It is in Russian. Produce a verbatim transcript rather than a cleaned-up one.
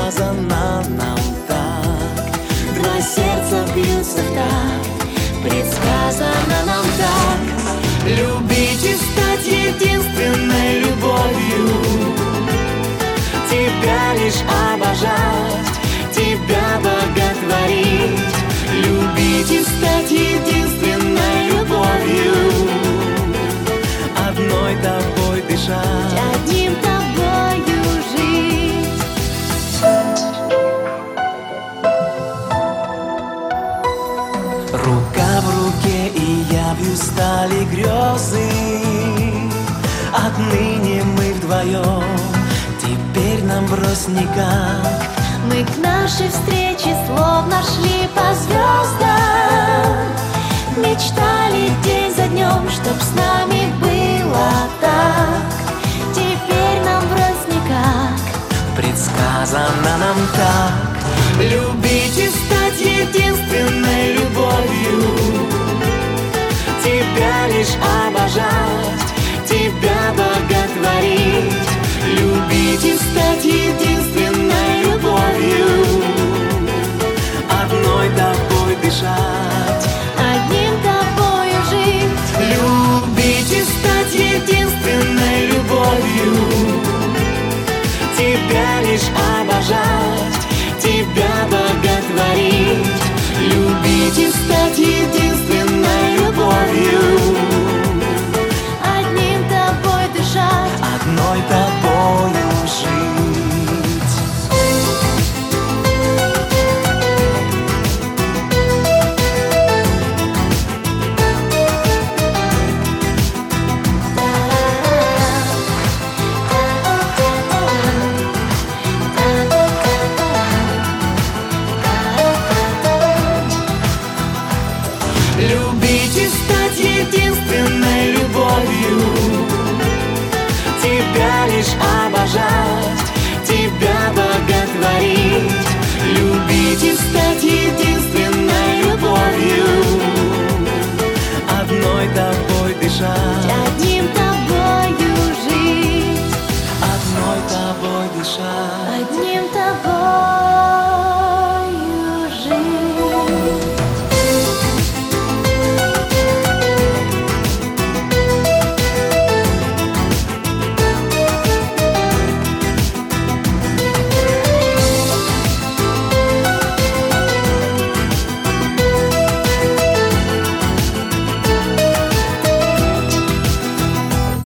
предсказано нам так. Два сердца бьются в такт, предсказано нам так. Любить и стать единственной любовью, тебя лишь обожать, тебя боготворить. Любить и стать единственной любовью, одной тобой дышать, одним тобою жить. Рука в руке и явью стали грезы. Отныне мы вдвоем, теперь нам брось никак. Мы к нашей встрече словно шли по звездам, мечтали день за днем, чтоб с нами было так. Теперь нам брось никак, предсказано нам так. Любить и стать единственной любовью, тебя лишь обожать, тебя боготворить. Любить и стать единственной любовью, одной тобой дышать, одним тобою жить. Любить и стать единственной любовью, тебя лишь обожать, тебя боготворить. Любить и стать единственной любовью, одним тобой дышать, одной тобою жить. Любить и стать единственной любовью, тебя лишь обожать, тебя боготворить. Любить и стать единственной любовью, одной тобой дышать, одним тобой